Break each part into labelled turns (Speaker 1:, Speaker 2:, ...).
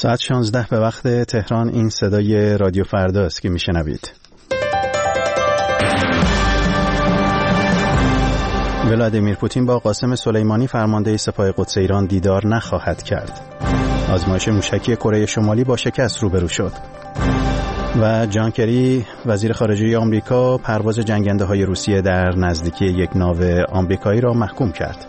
Speaker 1: ساعت 16 به وقت تهران. این صدای رادیو فردا است که میشنوید. ولادیمیر پوتین با قاسم سلیمانی فرمانده سپاه قدس ایران دیدار نخواهد کرد. آزمایش موشکی کره شمالی با شکست روبرو شد. و جان کری وزیر خارجه آمریکا پرواز جنگنده‌های روسیه در نزدیکی یک ناو آمریکایی را محکوم کرد.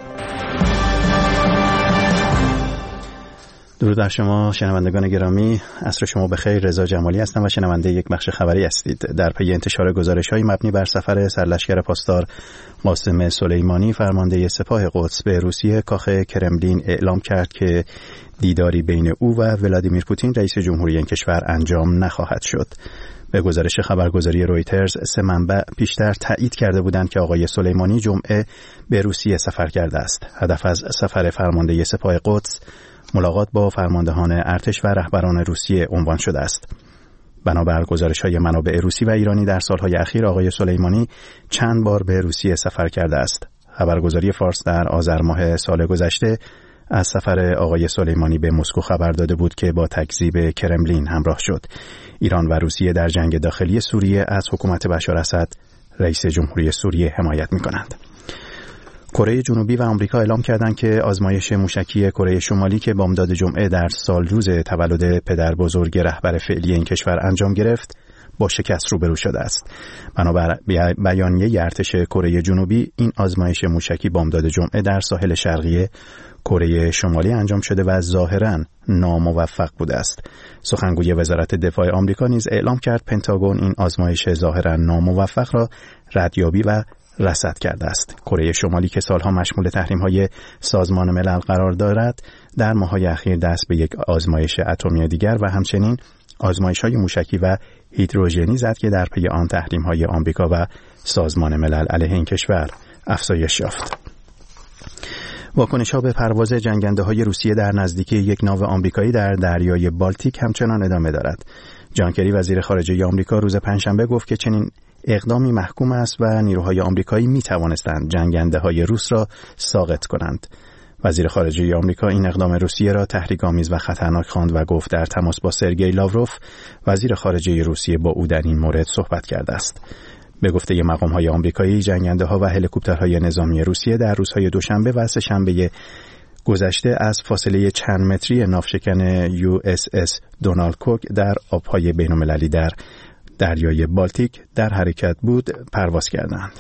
Speaker 1: درود بر شما شنوندگان گرامی، عصر شما بخیر. رضا جمالی هستم و شنونده یک بخش خبری هستید. در پی انتشار گزارش‌های مبنی بر سفر سرلشکر پاسدار قاسم سلیمانی فرمانده سپاه قدس به روسیه، کاخ کرملین اعلام کرد که دیداری بین او و ولادیمیر پوتین رئیس جمهوری این کشور انجام نخواهد شد. به گزارش خبرگزاری رویترز، 3 منبع پیشتر تایید کرده بودند که آقای سلیمانی جمعه به روسیه سفر کرده است. هدف از سفر فرمانده سپاه قدس ملاقات با فرماندهان ارتش و رهبران روسیه عنوان شده است. بنابر گزارش‌های منابع روسی و ایرانی در سالهای اخیر آقای سلیمانی چند بار به روسیه سفر کرده است. خبرگزاری فارس در آذر ماه سال گذشته از سفر آقای سلیمانی به مسکو خبر داده بود که با تکذیب کرملین همراه شد. ایران و روسیه در جنگ داخلی سوریه از حکومت بشار اسد رئیس جمهوری سوریه حمایت می‌کنند. کره جنوبی و آمریکا اعلام کردند که آزمایش موشکی کره شمالی که بامداد جمعه در سالروز تولد پدر بزرگ رهبر فعلی این کشور انجام گرفت با شکست روبرو شده است. بنابر بیانیه ارتش کره جنوبی، این آزمایش موشکی بامداد جمعه در ساحل شرقی کره شمالی انجام شده و ظاهراً ناموفق بوده است. سخنگوی وزارت دفاع آمریکا نیز اعلام کرد پنتاگون این آزمایش ظاهراً ناموفق را ردیابی و رصد کرده است. کره شمالی که سالها مشمول تحریم‌های سازمان ملل قرار دارد، در ماه‌های اخیر دست به یک آزمایش اتمی دیگر و همچنین آزمایش‌های موشکی و هیدروژنی زد که در پی آن تحریم‌های آمریکا و سازمان ملل علیه این کشور افزایش یافت. واکنش‌ها به پرواز جنگنده‌های روسیه در نزدیکی یک ناو آمریکایی در دریای بالتیک همچنان ادامه دارد. جان کری وزیر خارجه آمریکا روز پنجشنبه گفت که چنین اقدامی محکوم است و نیروهای آمریکایی می توانستند جنگنده‌های روس را ساقط کنند. وزیر خارجه آمریکا این اقدام روسیه را تحریک‌آمیز و خطرناک خواند و گفت در تماس با سرگئی لاوروف وزیر خارجه روسیه با او در این مورد صحبت کرده است. به گفته مقام‌های آمریکایی، جنگنده‌ها و هلیکوپترهای نظامی روسیه در روزهای دوشنبه و سه‌شنبه گذشته از فاصله چند متری ناوشکن USS دونالد کوک در آب‌های بین‌المللی در دریای بالتیک در حرکت بود پرواز کردند.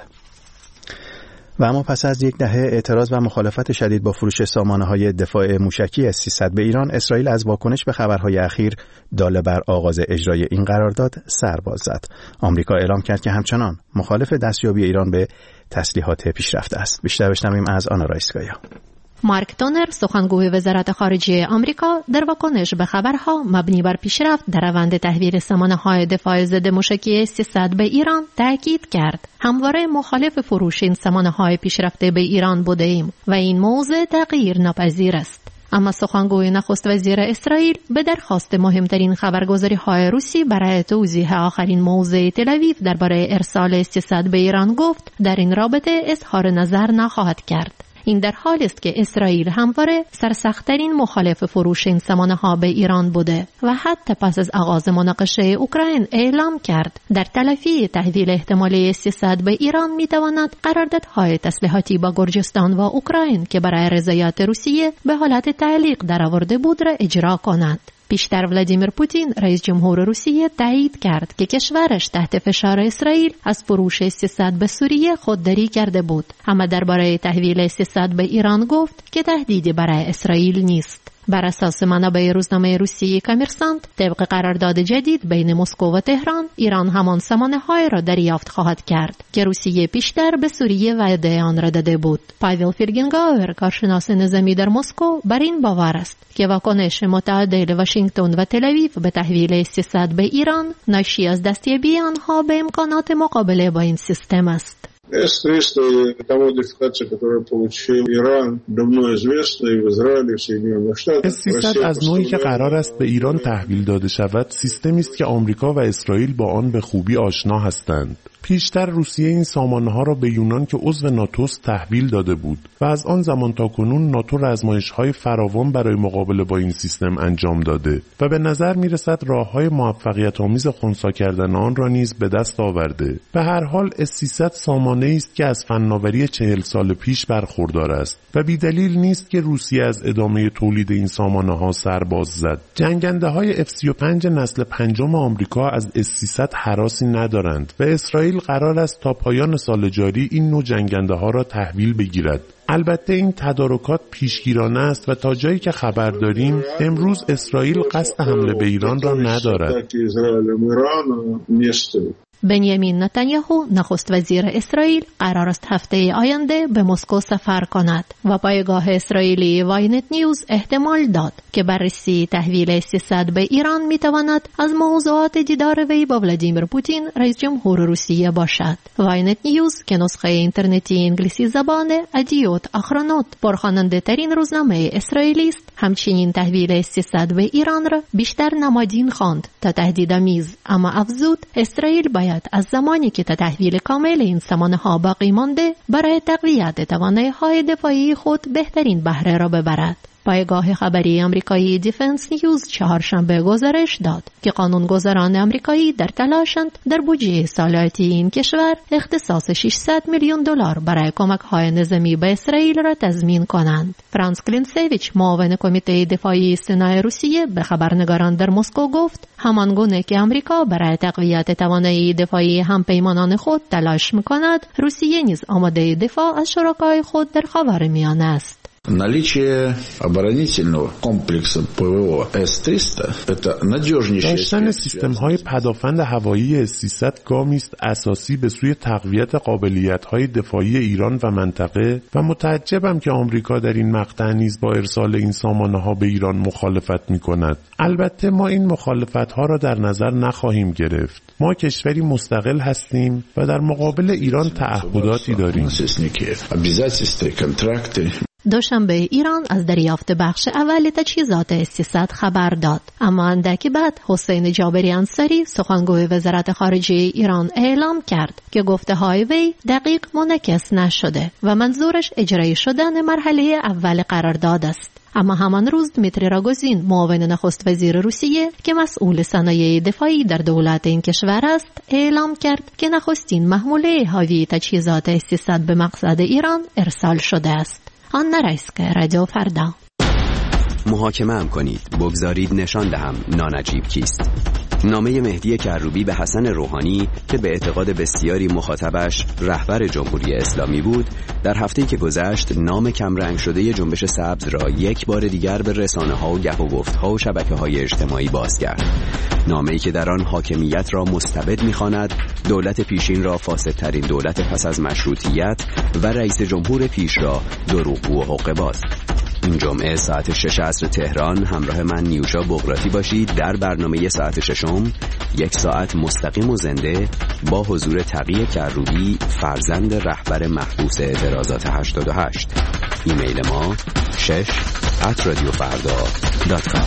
Speaker 1: و اما پس از یک دهه اعتراض و مخالفت شدید با فروش سامانه‌های دفاع موشکی S-300 به ایران، اسرائیل از واکنش به خبرهای اخیر داله بر آغاز اجرای این قرارداد سر باز زد. آمریکا اعلام کرد که همچنان مخالف دستیابی ایران به تسلیحات پیشرفته است. بیشتر بشنویم از آنا رایسکایا.
Speaker 2: مارک تونر، سخنگوی وزارت خارجه آمریکا، در واکنش به خبرها مبنی بر پیشرفت در روند تحویل سامانه‌های دفاع ضد موشکی S-300 به ایران تاکید کرد همواره مخالف فروش این سامانه‌های پیشرفته به ایران بوده‌ایم و این موضوع تغییر ناپذیر است. اما سخنگوی نخست وزیر اسرائیل به درخواست مهمترین خبرگزاری‌های روسی برای توضیح آخرین موضع تل‌آویو درباره ارسال S-300 به ایران گفت در این رابطه اظهار نظر نخواهد کرد. این در حالی است که اسرائیل همواره سرسخت‌ترین مخالف فروش این سامانه‌ها به ایران بوده و حتی پس از آغاز مناقشه اوکراین اعلام کرد در تلافی تحویل احتمالی S-300 به ایران می‌تواند قراردادهای تسلیحاتی با گرجستان و اوکراین که برای رضایت روسیه به حالت تعلیق درآورده بود را اجرا کند. پیشتر ولادیمیر پوتین رئیس جمهور روسیه تایید کرد که کشورش تحت فشار اسرائیل از فروش S-300 به سوریه خودداری کرده بود، اما درباره تحویل S-300 به ایران گفت که تهدیدی برای اسرائیل نیست. بر اساس منابع روزنامه روسیه کامرسانت، طبق قرارداد جدید بین مسکو و تهران، ایران همان سامانه‌های را دریافت خواهد کرد که روسیه پیشتر به سوریه وعده آن را داده بود. پاول فیرگنگاور، کارشناس نظامی در مسکو، بر این باور است که واکنش متعادل واشنگتن و تل‌آویو به تحویل S-300 به ایران ناشی از دستیابی آنها به امکانات مقابله با این سیستم است.
Speaker 3: С-300 – та модификация, которую получил Иран, давно известна и в Израиле, и в Соединенных Штатах.
Speaker 4: S-300 از نوعی که قرار است به ایران تحویل داده شود، سیستمی است که آمریکا و اسرائیل با آن به خوبی آشنا هستند. پیشتر روسیه این سامانه‌ها را به یونان که عضو ناتوست تحویل داده بود و از آن زمان تا کنون ناتو آزمایش‌های فراوان برای مقابله با این سیستم انجام داده و به نظر می‌رسد راه‌های موفقیت‌آمیز خنثی کردن آن را نیز به دست آورده. به هر حال S-300 سامانه‌ای است که از فناوری 40 سال پیش برخوردار است و بی‌دلیل نیست که روسیه از ادامه تولید این سامانه‌ها سرباز زد. جنگنده‌های F-35 نسل پنجم آمریکا از S-300 هراسی ندارند و اسرائیل قرار است تا پایان سال جاری این نوع جنگنده‌ها را تحویل بگیرد. البته این تدارکات پیشگیرانه است و تا جایی که خبر داریم امروز اسرائیل قصد حمله به ایران را ندارد.
Speaker 2: بنیامین نتانیاهو نخست وزیر اسرائیل قرار است هفته آینده به مسکو سفر کند و پایگاه اسرائیلی واینت نیوز احتمال داد که بررسی تحویل S-300 به ایران میتواند از موضوعات دیدار وی با ولادیمیر پوتین رئیس جمهور روسیه باشد. واینت نیوز که نسخه اینترنتی انگلیسی زبان ادیوت آخرانوت پرخواننده ترین روزنامه اسرائیلی است، همچنین تحویل S-300 به ایران را بیشتر نمادین خواند تا تهدیدآمیز، اما افزود اسرائیل باید از زمانی که تا تحویل کامل این سامانه‌ها باقی مانده برای تقویت توانایی‌های دفاعی خود بهترین بهره را ببرد. پایگاه خبری آمریکایی دیفنس نیوز چهارشنبه گزارش داد که قانونگذاران آمریکایی در تلاشند در بودجه سالیاتی این کشور اختصاص 600 میلیون دلار برای کمک‌های نظامی به اسرائیل را تضمین کنند. فرانس کلینسویچ، معاون کمیته دفاعی سنای روسیه، به خبرنگاران در مسکو گفت همانگونه که آمریکا برای تقویت توانایی دفاعی همپیمانان خود تلاش می‌کند، روسیه نیز آماده دفاع از شرکای خود در خاورمیانه است.
Speaker 5: Наличие оборонительного комплекса ПВО С-300 это надежнейшее.
Speaker 4: داشتن سیستم‌های پدافند هوایی S-300 گامی است اساسی به سوی تقویت قابلیت‌های دفاعی ایران و منطقه و متعجبم که آمریکا در این مقطع نیز با ارسال این سامانه‌ها به ایران مخالفت می‌کند. البته ما این مخالفت‌ها را در نظر نخواهیم گرفت. ما کشوری مستقل هستیم و در مقابل ایران تعهداتی داریم.
Speaker 2: دوشنبه ایران از دریافت بخش اول تجهیزات S-300 خبر داد، اما اندکی بعد حسین جابری انصاری سخنگوی وزارت خارجه ایران اعلام کرد که گفته‌های وی دقیق منعکس نشده و منظورش اجرایی شدن مرحله اول قرارداد است. اما همان روز دمیتری راگوزین، معاون نخست وزیر روسیه که مسئول صنایع دفاعی در دولت این کشور است، اعلام کرد که نخستین محموله حاوی تجهیزات S-300 به مقصد ایران ارسال شده است. آن رئیس که رادیو فردا.
Speaker 6: محاکمه هم کنید، بگذارید نشان دهم نانجیب کیست. نامه مهدی کروبی به حسن روحانی که به اعتقاد بسیاری مخاطبش رهبر جمهوری اسلامی بود، در هفته‌ای که گذشت نام کمرنگ شده جنبش سبز را یک بار دیگر به رسانه‌ها و گپ و گفت‌ها و شبکه‌های اجتماعی باز کرد. نامه‌ای که در آن حاکمیت را مستبد می‌خواند، دولت پیشین را فاسدترین دولت پس از مشروطیت و رئیس جمهور پیش را دروغگو و حقه‌باز. این جمعه ساعت 6 عصر تهران همراه من نیوشا بغراتی باشید در برنامه ساعت 6، یک ساعت مستقیم و زنده با حضور تقی کروبی، فرزند رهبر محبوس اعتراضات 88. ایمیل ما 6@radiofarda.com.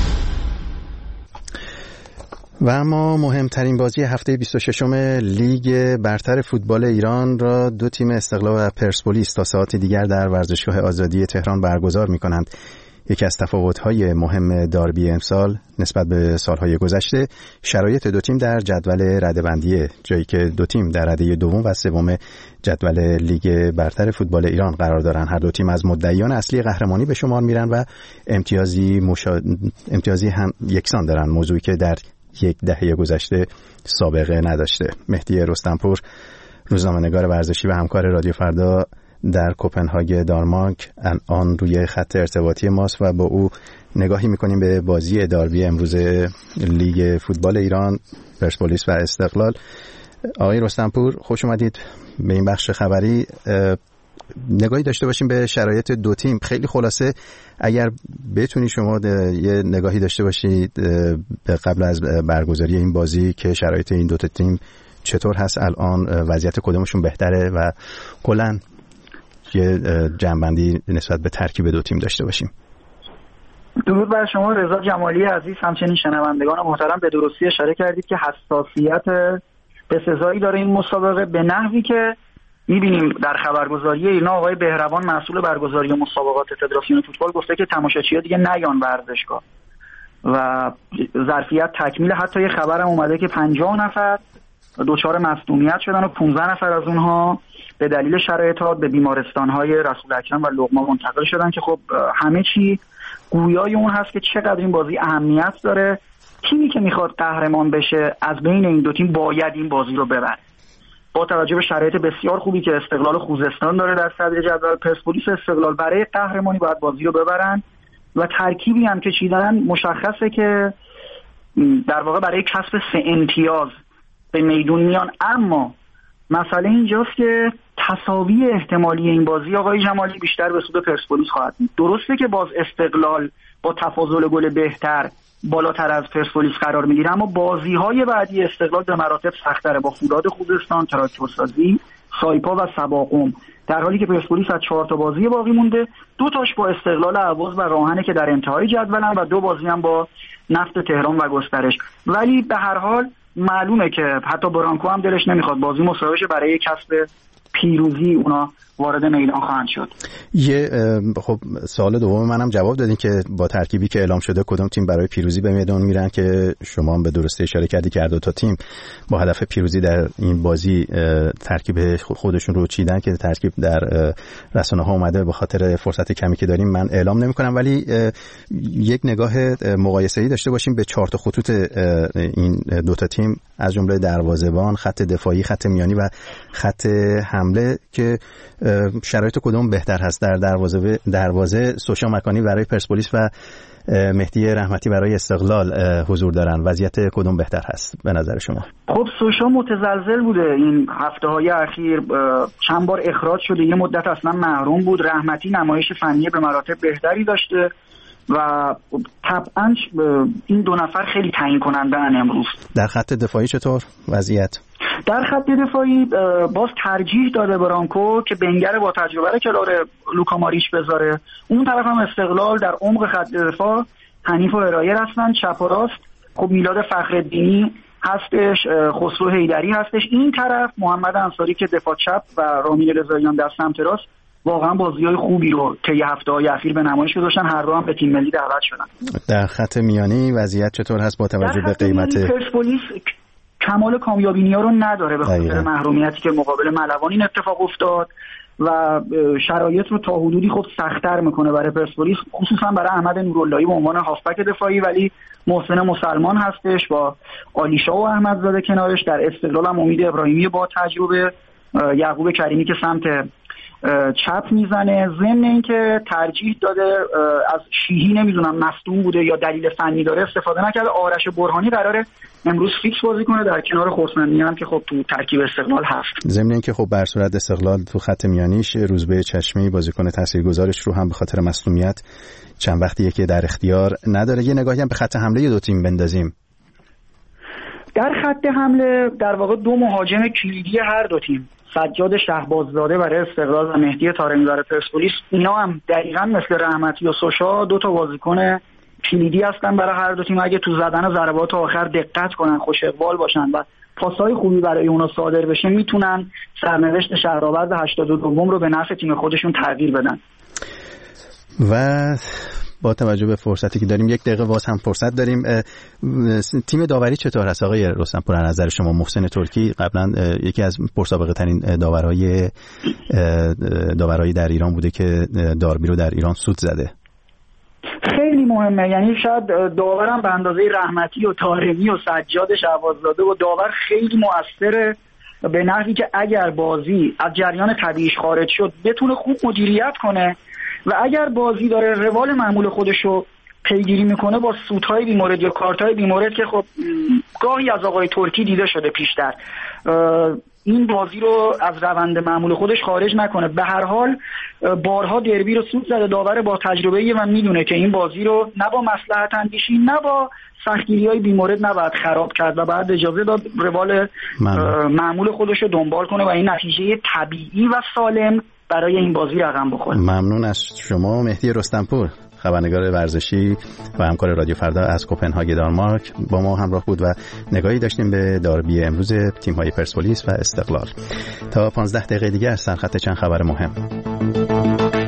Speaker 1: و اما مهمترین بازی هفته 26م لیگ برتر فوتبال ایران را دو تیم استقلال و پرسپولیس تا ساعت دیگر در ورزشگاه آزادی تهران برگزار می‌کنند. یکی از تفاوت‌های مهم داربی امسال نسبت به سال‌های گذشته شرایط دو تیم در جدول رده‌بندی، جایی که دو تیم در رده دوم و سوم جدول لیگ برتر فوتبال ایران قرار دارند. هر دو تیم از مدعیان اصلی قهرمانی به شمار میرن و امتیازی هم یکسان دارن، موضوعی که در یک دهه گذشته سابقه نداشته. مهدی رستمپور، روزنامه‌نگار ورزشی و همکار رادیو فردا در کوپنهاگ دانمارک، الان روی خط ارتباطی ماست و با او نگاهی می‌کنیم به بازی داربی امروز لیگ فوتبال ایران، پرسپولیس و استقلال. آقای رستمپور، خوش اومدید به این بخش خبری. نگاهی داشته باشیم به شرایط دو تیم. خیلی خلاصه اگر بتونی شما یه نگاهی داشته باشید به قبل از برگزاری این بازی که شرایط این دو تیم چطور هست الان، وضعیت کدومشون بهتره و کلاً یه جنبندی نسبت به ترکیب دو تیم داشته باشیم.
Speaker 7: درود بر شما رضا جمالی عزیز، همچنین شنوندگان محترم. به درستی اشاره کردید که حساسیت بسزایی داره این مسابقه، به نحوی که می‌بینیم در خبرگزاری اینا آقای بهروان مسئول برگزاری مسابقات فدراسیون فوتبال گفته که تماشاچی‌ها دیگه نیان ورزشگاه و ظرفیت تکمیل. حتی یه خبرم اومده که 50 نفر دچار مصدومیت شدن و 15 نفر از اونها به دلیل شرایط به بیمارستان‌های رسول اکرم و لقمان منتقل شدن که خب همه چی گویای اون هست که چقدر این بازی اهمیت داره. تیمی که میخواد قهرمان بشه از بین این دو تیم باید این بازی رو ببره. با توجه به شرایط بسیار خوبی که استقلال خوزستان داره در صدر جدول، پرسپولیس استقلال برای قهرمانی باید بازی رو ببرن و ترکیبی هم که چیدن مشخصه که در واقع برای کسب 3 امتیاز به میدون میان. اما مسئله اینجاست که تساوی احتمالی این بازی آقای جمالی بیشتر به سود پرسپولیس خواهد بود. درسته که باز استقلال با تفاضل گل بهتر بالاتر از پرسپولیس قرار میگیره، اما بازی‌های بعدی استقلال به مراتب سخت‌تره با فولاد خوزستان، تراکتورسازی، سایپا و سباقم، در حالی که پرسپولیس از 4 تا بازی باقی مونده، 2 تاش با استقلال اهواز و راهنه که در انتهای جدولن و 2 بازی هم با نفت تهران و گسترش. ولی به هر حال معلومه که حتی برانکو هم دلش نمیخواد بازی مساوی شه، برای کسب پیروزی اونا وارد میدان خواهند شد.
Speaker 1: خب سوال دوم منم جواب دادین که با ترکیبی که اعلام شده کدوم تیم برای پیروزی به میدان میرن، که شما هم به درستی اشاره کردی که هر دو تا تیم با هدف پیروزی در این بازی ترکیب خودشون رو چیدن، که ترکیب در رسانه‌ها اومده. به خاطر فرصت کمی که داریم من اعلام نمی‌کنم، ولی یک نگاه مقایسه‌ای داشته باشیم به 4 تا خطوط این دو تا تیم، از جمله دروازه‌بان، خط دفاعی، خط میانی و خط حمله، که شرایط کدوم بهتر هست؟ در دروازه سوشا مکانی برای پرسپولیس و مهدی رحمتی برای استقلال حضور دارن. وضعیت کدوم بهتر هست به نظر شما؟
Speaker 7: خب سوشا متزلزل بوده این هفته‌های اخیر، چند بار اخراج شده، یه مدت اصلا محروم بود. رحمتی نمایش فنی به مراتب بهتری داشته و طبعا این 2 نفر خیلی تعیین کننده‌ان امروز.
Speaker 1: در خط دفاعی چطور وضعیت؟
Speaker 7: در خط دفاعی باز ترجیح داده برانکو که بنگر با تجربه رو کنار لوکا ماریچ بذاره. اون طرف هم استقلال در عمق خط دفاع حنیف و هرایر هستن، چپ و راست خب میلاد فخرالدینی هستش، خسرو حیدری هستش. این طرف محمد انصاری که دفاع چپ و رامین رضاییان در سمت راست. واقعا بازی‌های خوبی رو طی هفته‌های اخیر به نمایش گذاشتن، هر دو هم به تیم ملی دعوت شدن.
Speaker 1: در خط میانی وضعیت چطور هست با توجه به قیمت؟
Speaker 7: پرسپولیس کمال کامیابی‌ها رو نداره به خاطر محرومیتی که مقابل ملوان این اتفاق افتاد و شرایط رو تا حدودی خب سخت‌تر میکنه برای پرسپولیس، خصوصا برای احمد نوراللهی به عنوان هافبک دفاعی. ولی محسن مسلمان هستش با آلیشا و احمدزاده کنارش. در استقلال هم امید ابراهیمی با تجربه، یعقوب کریمی که سمت چپ میزنه. ضمن اینکه ترجیح داده از شیهی نمیدونم مصدوم بوده یا دلیل فنی داره استفاده نکرده. آرش برهانی قراره امروز فیکس بازی کنه در کنار خرسندیان که خب تو ترکیب استقلال هست.
Speaker 1: ضمن اینکه خب بر صورت استقلال تو خط میانیش روزبه چشمی بازیکن تاثیرگذارش رو هم به خاطر مصدومیت چند وقتیه که در اختیار نداره. یه نگاهی هم به خط حمله دو تیم بندازیم.
Speaker 7: در خط حمله در واقع 2 مهاجم کلیدی هر دو تیم، سجاد شهباززاده برای استقلال و مهدی طارمی برای پرسپولیس، اینا هم دقیقاً مثل رحمتی و سوشا 2 تا بازیکن کلیدی هستن برای هر دو تیم. اگه تو زدن ضربات آخر دقت کنن، خوش اقبال باشن و پاسای خوبی برای اونا صادر بشه، میتونن سرنوشت شهرآورد 82 رو به نفع تیم خودشون تغییر بدن.
Speaker 1: و با توجه به فرصتی که داریم 1 دقیقه باز هم فرصت داریم. تیم داوری چطور هست آقای رستمپور از نظر شما؟ محسن ترکی قبلا یکی از پرسابقه ترین داورای در ایران بوده که داربی رو در ایران سود زده.
Speaker 7: خیلی مهمه، یعنی شاید داورم به اندازه رحمتی و طارمی و سجاد شهباززاده و داور خیلی مؤثره، به نحوی که اگر بازی از جریان طبیعیش خارج شد بتونه خوب مدیریت کنه و اگر بازی داره روال معمول خودشو پیگیری میکنه با سودهای بیمورد یا کارتهای بیمورد که خب گاهی از آقای ترکی دیده شده پیشتر. این بازی رو از روند معمول خودش خارج نکنه. به هر حال بارها دربی رو سود زده، داور با تجربه‌ای و میدونه که این بازی رو نه با مصلحت اندیشی نه با سختگیری‌های بیمورد نباید خراب کرد و بعد اجازه داد روال معمول خودش رو دنبال کنه و این نتیجه طبیعی و سالم برای این بازی رقم بخوره.
Speaker 1: ممنون از شما مهدی رستمپور، خبرنگار ورزشی و همکار رادیو فردا از کوپنهاگ دانمارک با ما همراه بود و نگاهی داشتیم به داربی امروز تیم‌های پرسپولیس و استقلال. تا 15 دقیقه دیگه از سرخط چند خبر مهم.